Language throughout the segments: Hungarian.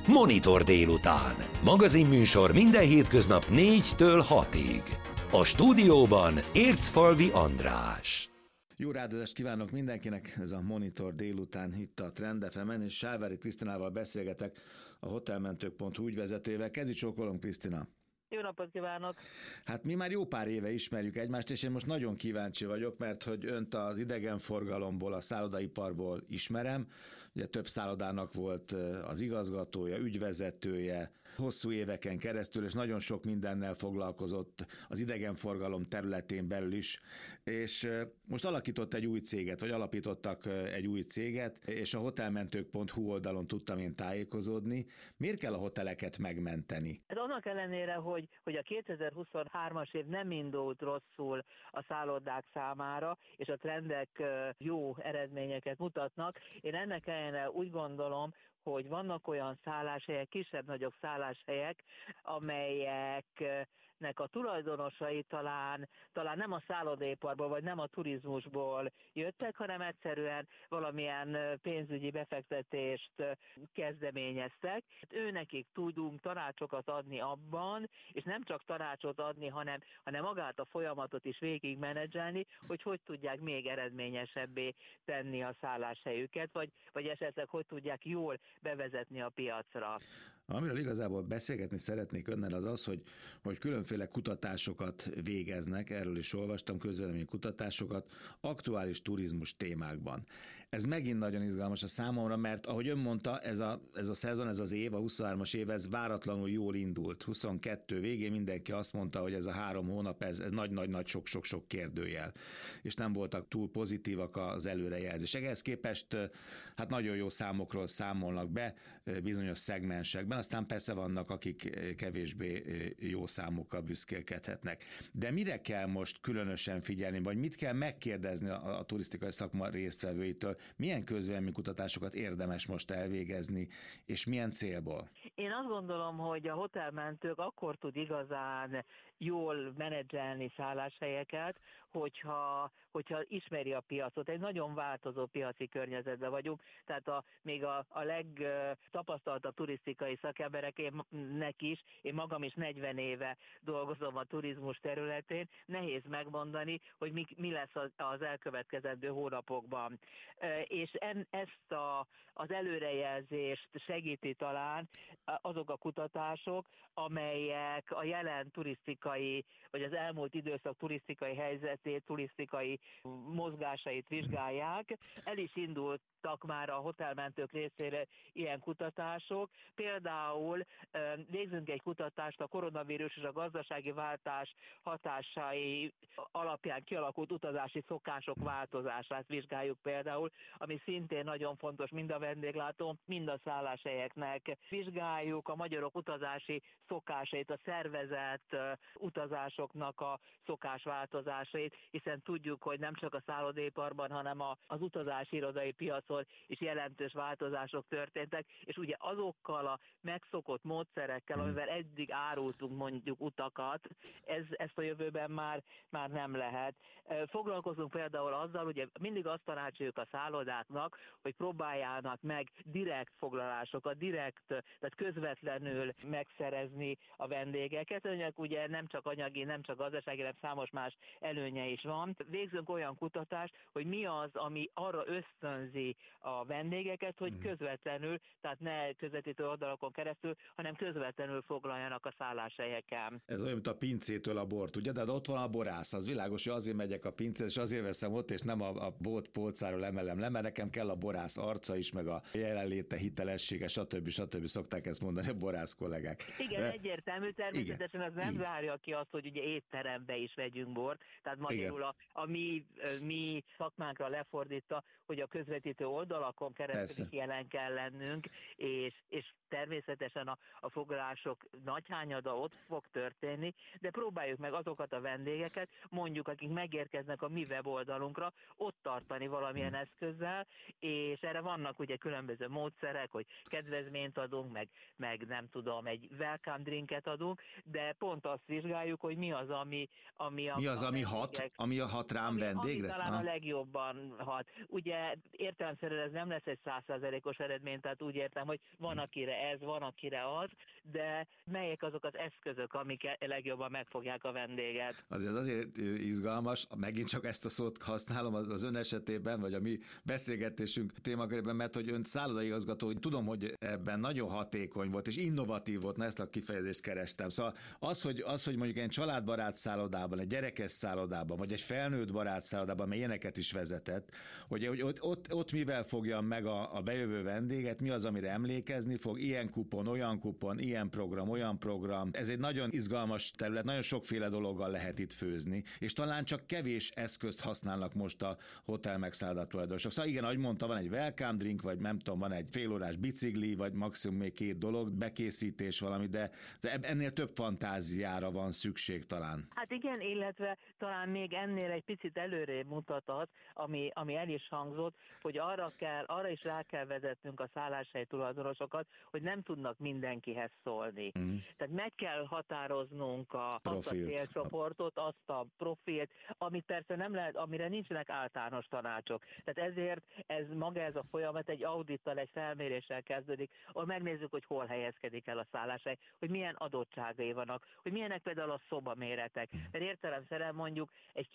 Monitor délután. Magazinműsor minden hétköznap 4-től 6-ig. A stúdióban Ércfalvi András. Jó rádozást kívánok mindenkinek, ez a Monitor délután itt a Trend FM-en, és Sávári Krisztinával beszélgetek, a hotelmentők.hu ügyvezetőjével. Kezdj csókolom, Krisztina! Jó napot kívánok! Hát mi már jó pár éve ismerjük egymást, és én most nagyon kíváncsi vagyok, mert hogy önt az idegenforgalomból, a szállodaiparból ismerem. Ugye több szállodának volt az igazgatója, ügyvezetője, hosszú éveken keresztül, és nagyon sok mindennel foglalkozott az idegenforgalom területén belül is. És most alakított egy új céget, vagy alapítottak egy új céget, és a hotelmentők.hu oldalon tudtam én tájékozódni. Miért kell a hoteleket megmenteni? Ez annak ellenére, hogy a 2023-as év nem indult rosszul a szállodák számára, és a trendek jó eredményeket mutatnak. Én ennek ellenére úgy gondolom, hogy vannak olyan szálláshelyek, kisebb-nagyobb szálláshelyek, amelyeknek a tulajdonosai talán nem a szállodaiparból, vagy nem a turizmusból jöttek, hanem egyszerűen valamilyen pénzügyi befektetést kezdeményeztek. Őnekik tudunk tanácsokat adni abban, és nem csak tanácsot adni, hanem magát a folyamatot is végigmenedzselni, hogy tudják még eredményesebbé tenni a szálláshelyüket, vagy esetleg hogy tudják jól bevezetni a piacra. Amiről igazából beszélgetni szeretnék önnel az, hogy különféle kutatásokat végeznek, erről is olvastam, közvélemény kutatásokat, aktuális turizmus témákban. Ez megint nagyon izgalmas a számomra, mert ahogy ön mondta, ez a szezon, ez az év, a 23-as év, ez váratlanul jól indult. 22 végén mindenki azt mondta, hogy ez a 3 hónap, ez nagy-nagy sok-sok kérdőjel. És nem voltak túl pozitívak az előrejelzések. Ehhez képest hát nagyon jó számokról számolnak be bizonyos szegmensekben, aztán persze vannak, akik kevésbé jó számokkal büszkélkedhetnek. De mire kell most különösen figyelni, vagy mit kell megkérdezni a turisztikai szakma résztvevőitől? Milyen közvéleménykutatásokat érdemes most elvégezni, és milyen célból? Én azt gondolom, hogy a hotelmentők akkor tud igazán jól menedzselni szálláshelyeket, hogyha ismeri a piacot. Egy nagyon változó piaci környezetben vagyunk, tehát még a legtapasztaltabb turisztikai szakembereknek is, én magam is 40 éve dolgozom a turizmus területén, nehéz megmondani, hogy mi lesz az elkövetkezendő hónapokban. És ezt az előrejelzést segíti talán azok a kutatások, amelyek a jelen turisztikai, vagy az elmúlt időszak turisztikai helyzetét, turisztikai mozgásait vizsgálják. El is indult már a hotelmentők részére ilyen kutatások. Például végzünk egy kutatást a koronavírus és a gazdasági váltás hatásai alapján kialakult utazási szokások változását vizsgáljuk például, ami szintén nagyon fontos mind a vendéglátó, mind a szálláshelyeknek. Vizsgáljuk a magyarok utazási szokásait, a szervezett utazásoknak a szokásváltozásait, hiszen tudjuk, hogy nem csak a szállodaiparban, hanem az utazási irodai piacon és jelentős változások történtek, és ugye azokkal a megszokott módszerekkel, amivel eddig árultunk mondjuk utakat, ezt a jövőben már nem lehet. Foglalkozunk például azzal, ugye mindig azt tanácsoljuk a szállodáknak, hogy próbáljának meg direkt foglalásokat, tehát közvetlenül megszerezni a vendégeket. Ennek ugye nem csak anyagi, nem csak gazdasági, hanem számos más előnye is van. Végzünk olyan kutatást, hogy mi az, ami arra ösztönzi a vendégeket, hogy közvetlenül, tehát ne közvetítő oldalakon keresztül, hanem közvetlenül foglaljanak a szálláshelyeken. Ez olyan, mint a pincétől a bort, ugye? De ott van a borász, az világos, hogy azért megyek a pincéhez, és azért veszem ott, és nem a bolt polcáról emelem le, mert nekem kell a borász arca is, meg a jelenléte, hitelessége, stb. Szokták ezt mondani a borász kollégák. Igen, egyértelmű, természetesen az nem zárja ki azt, hogy ugye étterembe is vegyünk bort, tehát magyarul a mi szakmánkra lefordítva, hogy a közvetítő oldalakon keresztül is jelen kell lennünk, és természetesen a foglalások nagy hányada ott fog történni, de próbáljuk meg azokat a vendégeket, mondjuk akik megérkeznek a mi weboldalunkra, ott tartani valamilyen eszközzel, és erre vannak ugye különböző módszerek, hogy kedvezményt adunk, meg nem tudom, egy welcome drinket adunk, de pont azt vizsgáljuk, hogy mi az, ami hat rám vendégre? Ami talán a legjobban hat. Ugye értelemszerűen értelemszerűen ez nem lesz egy 100%-os eredmény, tehát úgy értem, hogy van akire ez, van akire az, de melyek azok az eszközök, amik legjobban megfogják a vendéget. Azért izgalmas, megint csak ezt a szót használom az ön esetében, vagy a mi beszélgetésünk témakörében, mert hogy ön szállodaigazgató, tudom, hogy ebben nagyon hatékony volt, és innovatív volt, ezt a kifejezést kerestem. Szóval az, hogy mondjuk egy családbarát szállodában, egy gyerekes szállodában, vagy egy felnőtt barát szállodában, mert ilyeneket is vezetett, hogy ott mivel fogja meg a bejövő vendéget, mi az, amire emlékezni fog, ilyen kupon, ilyen program, olyan program. Ez egy nagyon izgalmas terület, nagyon sokféle dologgal lehet itt főzni, és talán csak kevés eszközt használnak most a hotel megszálloda tulajdonosok. Szóval igen, ahogy mondta, van egy welcome drink, vagy nem tudom, van egy félórás bicikli, vagy maximum még 2 dolog, bekészítés valami, de ennél több fantáziára van szükség talán. Hát igen, illetve talán még ennél egy picit előrébb mutat az, ami el is hangzott, hogy arra is rá kell vezetnünk a szálláshely tulajdonosokat, hogy nem tudnak mindenkihez szólni. Tehát meg kell határoznunk azt a célcsoportot, azt a profilt, amit persze nem lehet, amire nincsenek általános tanácsok. Tehát ezért ez a folyamat egy audittal, egy felméréssel kezdődik, ahol megnézzük, hogy hol helyezkedik el a szálláshely, hogy milyen adottságai vannak, hogy milyenek például a szobaméretek. Mert értelemszerűen mondjuk egy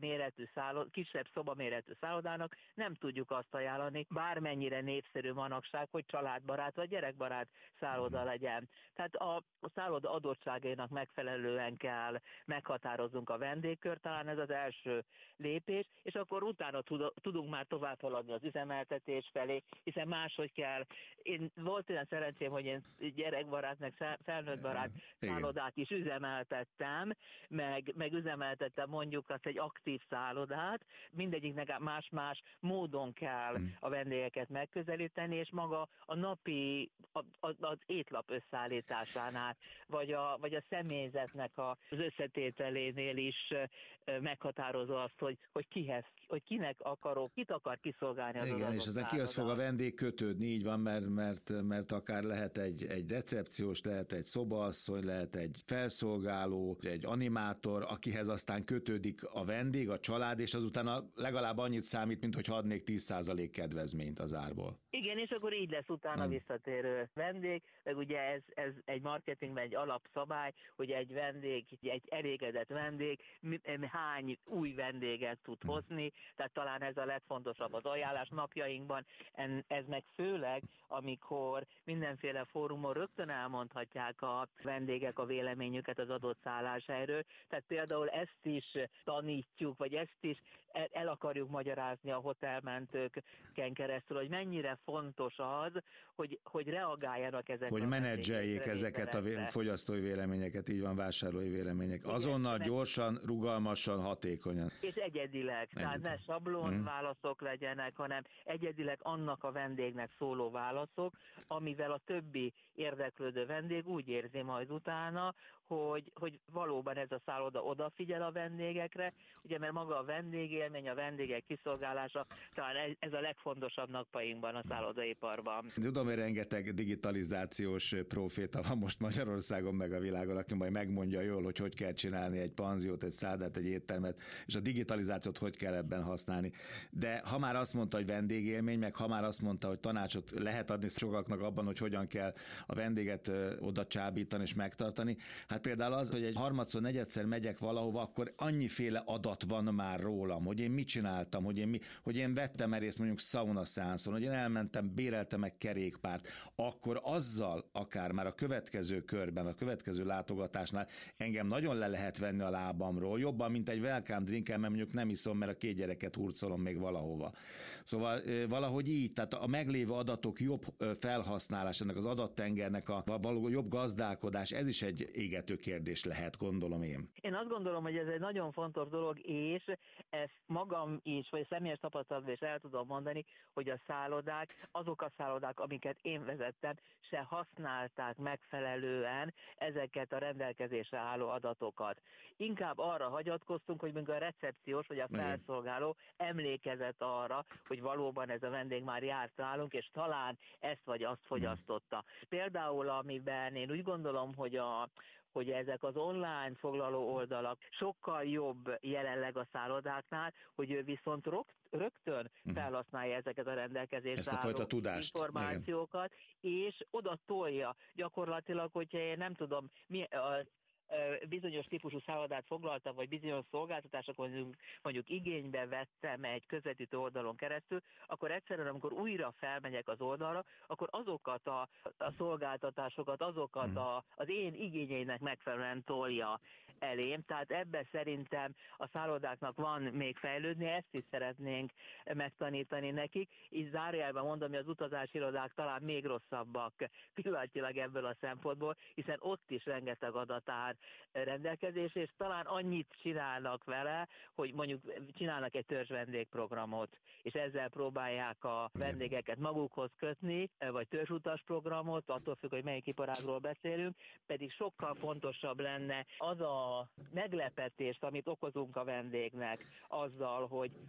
kisebb szobaméretű szállodának nem tudjuk azt ajánlani, bármennyire népszerű manapság, hogy családbarát vagy gyerekbarát szálloda legyen. Tehát a szálloda adottságainak megfelelően kell meghatároznunk a vendégkört, talán ez az első lépés, és akkor utána tudunk már tovább haladni az üzemeltetés felé, hiszen máshogy kell. Volt olyan szerencsém, hogy én gyerekbarát, meg felnőttbarát szállodát is üzemeltettem, meg üzemeltettem mondjuk azt egy aktív szállodát, mindegyiknek más-más módon kell a vendégeket megközelíteni, és maga a napi, az étlap összeállításánál, vagy a személyzetnek az összetételénél is meghatározó azt, hogy kinek kit akar kiszolgálni az igen, adott és aztán kihoz fog a vendég kötődni, így van, mert akár lehet egy recepciós, lehet egy szobaasszony, lehet egy felszolgáló, egy animátor, akihez aztán kötődik a vendég, a család, és azután legalább annyit számít, mint hogy adnék 10% kedvezményt az árból. Igen, és akkor így lesz utána visszatérő vendég, meg ugye ez egy marketingben egy alapszabály, hogy egy elégedett vendég hány új vendéget tud hozni, tehát talán ez a legfontosabb az ajánlás napjainkban, ez meg főleg, amikor mindenféle fórumon rögtön elmondhatják a vendégek a véleményüket az adott szálláshelyről, tehát például ezt is tanítjuk, vagy ezt is el akarjuk magyarázni a hotelmentőken keresztül, hogy mennyire fontos az, hogy reagáljanak ezekre. Hogy menedzseljék ezeket a fogyasztói véleményeket, így van, vásárlói vélemények. Azonnal, gyorsan, rugalmasan, hatékonyan. És egyedileg. Tehát ne sablon válaszok legyenek, hanem egyedileg annak a vendégnek szóló válaszok, amivel a többi érdeklődő vendég úgy érzi majd utána, hogy valóban ez a szálloda odafigyel a vendégekre, ugye mert maga a vendégélmény, a vendégek kiszolgálása, talán ez a legfontosabb napjainkban a szállodaiparban. Tudom, hogy rengeteg digitalizációs proféta van most Magyarországon meg a világon, aki majd megmondja jól, hogy kell csinálni egy panziót, egy szállodát, egy éttermet, és a digitalizációt hogy kell ebben használni. De ha már azt mondta, hogy vendégélmény, meg ha már azt mondta, hogy tanácsot lehet adni sokaknak abban, hogy hogyan kell a vendéget oda csábítani és megtartani, hát például az, hogy egy harmadszor, negyedszer megyek valahova, akkor annyiféle adat van már rólam, hogy én mit csináltam, hogy én vettem részt mondjuk szaunaszeánszon, hogy én elmentem, béreltem meg kerékpárt, akkor azzal akár már a következő körben, a következő látogatásnál engem nagyon le lehet venni a lábamról, jobban, mint egy welcome drinken, mert mondjuk nem iszom, mert a 2 gyereket hurcolom még valahova. Szóval valahogy így, tehát a meglévő adatok jobb felhasználás, ennek az adattengernek a való jobb gazdálkodás, ez is egy égető kérdés lehet, gondolom én. Én azt gondolom, hogy ez egy nagyon fontos dolog, és ezt magam is, vagy személyes tapasztalatban is el tudom mondani, hogy a szállodák, azok a szállodák, amiket én vezettem, se használták megfelelően ezeket a rendelkezésre álló adatokat. Inkább arra hagyatkoztunk, hogy mondjuk a recepciós vagy a felszolgáló emlékezett arra, hogy valóban ez a vendég már járt nálunk, és talán ezt vagy azt fogyasztotta. Például, amiben én úgy gondolom, hogy hogy ezek az online foglaló oldalak sokkal jobb jelenleg a szállodáknál, hogy ő viszont rögtön felhasználja ezeket a rendelkezésre álló információkat, és oda tolja. Gyakorlatilag, hogyha én nem tudom, bizonyos típusú szállodát foglaltam, vagy bizonyos szolgáltatásokat mondjuk igénybe vettem egy közvetítő oldalon keresztül, akkor egyszerűen, amikor újra felmegyek az oldalra, akkor azokat a szolgáltatásokat, azokat az én igényeinek megfelelően tolja elém. Tehát ebben szerintem a szállodáknak van még fejlődni, ezt is szeretnénk megtanítani nekik. Így zárójelben mondom, hogy az utazási irodák talán még rosszabbak pillanatilag ebből a szempontból, hiszen ott is rengeteg adat áll rendelkezés, és talán annyit csinálnak vele, hogy mondjuk csinálnak egy törzsvendégprogramot, és ezzel próbálják a vendégeket magukhoz kötni, vagy törzsutas programot, attól függ, hogy melyik iparágról beszélünk, pedig sokkal fontosabb lenne az a meglepetést, amit okozunk a vendégnek azzal,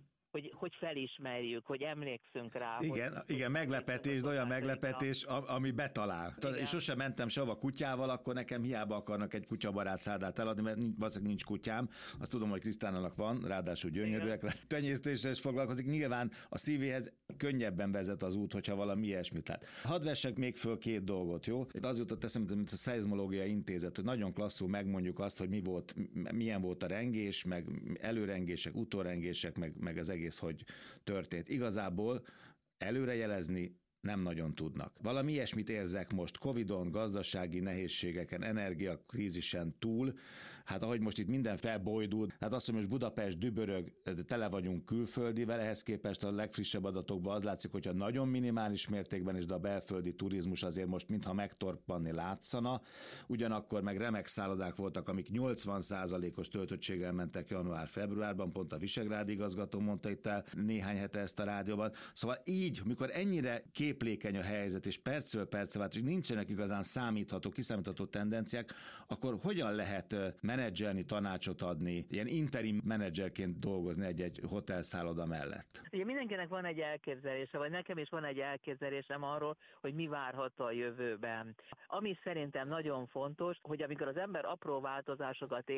hogy felismerjük, hogy emlékszünk rá. Igen, meglepetés, de olyan meglepetés, ami betalál. És sosem mentem sehova kutyával, akkor nekem hiába akarnak egy kutyabarát szállodát eladni, mert valószínűleg nincs kutyám. Azt tudom, hogy Krisztánának van, ráadásul gyönyörűek, tenyésztéssel is foglalkozik. Nyilván a szívéhez könnyebben vezet az út, hogyha valami ilyesmit lát. Hadd vessek még föl két dolgot, jó? Az jutott eszembe, mint a Szeizmológiai Intézet, hogy nagyon klasszul megmondjuk azt, hogy milyen volt a rengés, meg előrengések, utórengések, meg az egész, hogy történt. Igazából előrejelezni nem nagyon tudnak. Valami ilyesmit érzek most Covidon, gazdasági nehézségeken, energiakrízisen túl. Hát ahogy most itt minden felbojdul, hát azt, hogy most Budapest dübörög, tele vagyunk külföldivel, ehhez képest a legfrissebb adatokban az látszik, hogyha nagyon minimális mértékben is, de a belföldi turizmus azért most mintha megtorpanni látszana. Ugyanakkor meg remek szállodák voltak, amik 80%-os töltöttséggel mentek január-februárban, pont a Visegrád igazgató mondta itt el néhány hete ezt a rádióban. Szóval így, mikor ennyire képlékeny a helyzet, és percről percre vált, és nincsenek igazán kiszámítható tendenciák, akkor hogyan lehet menedzselni, tanácsot adni, ilyen interim menedzserként dolgozni egy hotelszálloda mellett? Ugye mindenkinek van egy elképzelése, vagy nekem is van egy elképzelésem arról, hogy mi várható a jövőben. Ami szerintem nagyon fontos, hogy amikor az ember apró változásokat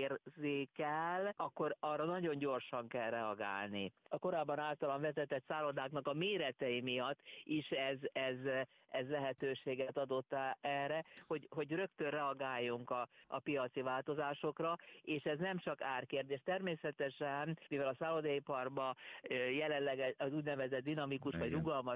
érzékel, akkor arra nagyon gyorsan kell reagálni. A korábban általán vezetett szállodáknak a méretei miatt is ez lehetőséget adott erre, hogy rögtön reagáljunk a piaci változásokra, és ez nem csak árkérdés. Természetesen, mivel a szállodaiparban jelenleg az úgynevezett dinamikus vagy rugalmas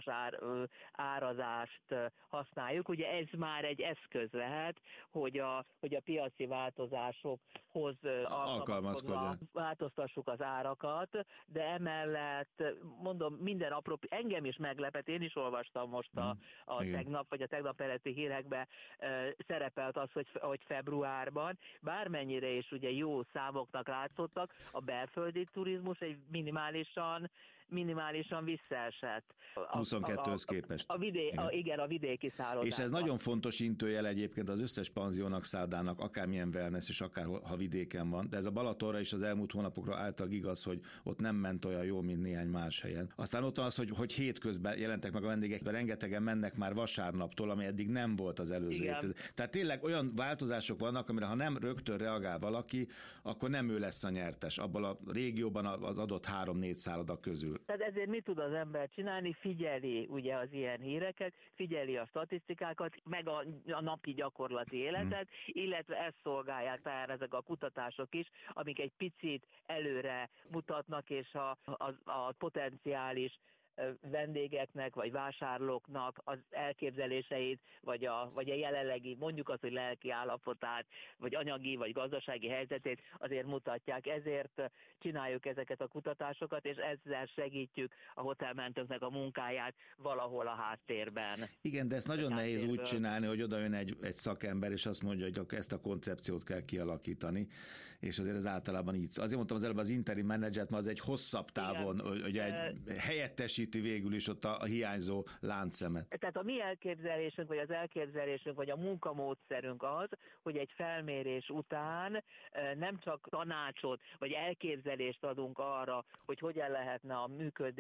árazást használjuk, ugye ez már egy eszköz lehet, hogy a piaci változásokhoz alkalmazkodva változtassuk az árakat, de emellett mondom, minden apró, engem is meglepett, én is olvastam most a tegnap, vagy a tegnap előtti hírekben szerepelt az, hogy februárban, bármennyire is ugye jó számoknak látszottak, a belföldi turizmus egy minimálisan visszaesett. 22-höz képest. A vidéki szállodák. És ez nagyon fontos intőjel egyébként az összes panziónak, szállodának, akármilyen wellness, és akár ha vidéken van, de ez a Balatonra is az elmúlt hónapokra által igaz, hogy ott nem ment olyan jó, mint néhány más helyen. Aztán ott van az, hogy hétközben jelentek meg a vendégek, de rengetegen mennek már vasárnaptól, ami eddig nem volt az előző évtized. Tehát tényleg olyan változások vannak, amire ha nem rögtön reagál valaki, akkor nem ő lesz a nyertes abban a régióban az adott 3-4 szálloda közül. Tehát ezért mit tud az ember csinálni? Figyeli ugye az ilyen híreket, figyeli a statisztikákat, meg a napi gyakorlati életet, illetve ezt szolgálják tehát ezek a kutatások is, amik egy picit előre mutatnak, és a potenciális vendégeknek, vagy vásárlóknak az elképzeléseit, vagy a jelenlegi, mondjuk azt, hogy lelki állapotát, vagy anyagi, vagy gazdasági helyzetét azért mutatják. Ezért csináljuk ezeket a kutatásokat, és ezzel segítjük a hotelmentőknek a munkáját valahol a háttérben. Igen, de ezt nagyon nehéz úgy csinálni, hogy oda jön egy szakember, és azt mondja, hogy ezt a koncepciót kell kialakítani, és azért ez általában így. Azért mondtam az előbb az interim menedzsert, mert az egy hosszabb távon, hogy egy helyettesíti végül is ott a hiányzó láncszemet. Tehát a mi elképzelésünk, vagy az elképzelésünk, vagy a munkamódszerünk az, hogy egy felmérés után nem csak tanácsot, vagy elképzelést adunk arra, hogy hogyan lehetne a működést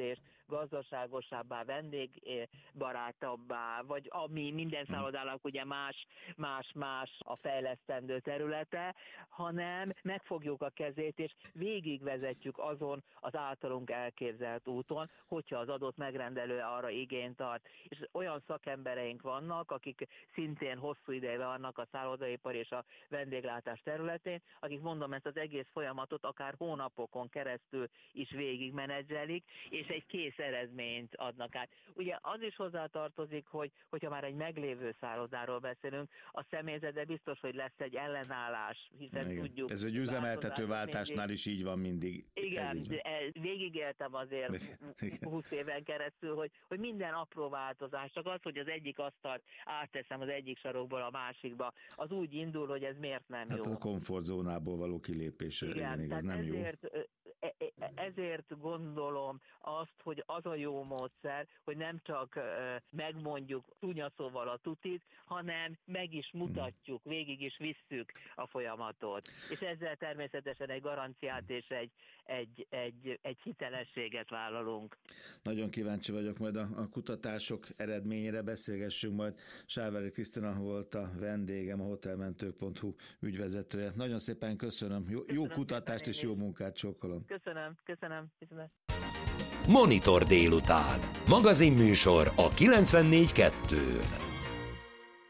gazdaságosabbá, vendégbarátabbá, vagy ami minden szállodának ugye más a fejlesztendő területe, hanem megfogjuk a kezét, és végigvezetjük azon az általunk elképzelt úton, hogyha az adott megrendelő arra igényt tart. És olyan szakembereink vannak, akik szintén hosszú ideje vannak a szállodaipar és a vendéglátás területén, akik mondom ezt az egész folyamatot akár hónapokon keresztül is végigmenedzselik, és egy kész eredményt adnak át. Ugye az is hozzátartozik, hogyha már egy meglévő szállodáról beszélünk, a személyzetben biztos, hogy lesz egy ellenállás, hiszen igen. Tudjuk. Ez egy üzemeltetőváltásnál is így van mindig. Igen, végigéltem azért 20 éven keresztül, hogy minden apró változás, csak az, hogy az egyik asztalt átteszem az egyik sarokból a másikba, az úgy indul, hogy ez miért nem jó. Hát a komfortzónából való kilépés, igen, ez nem jó. Ezért gondolom azt, hogy az a jó módszer, hogy nem csak megmondjuk csúnya szóval a tutit, hanem meg is mutatjuk, végig is visszük a folyamatot. És ezzel természetesen egy garanciát és egy hitelességet vállalunk. Nagyon kíváncsi vagyok majd a kutatások eredményére, beszélgessünk majd. Sávvári Krisztina volt a vendégem, a hotelmentők.hu ügyvezetője. Nagyon szépen köszönöm. Jó kutatást és jó munkát, csókolom. Köszönöm. Monitor délután. Magazinműsor a 94.2-n.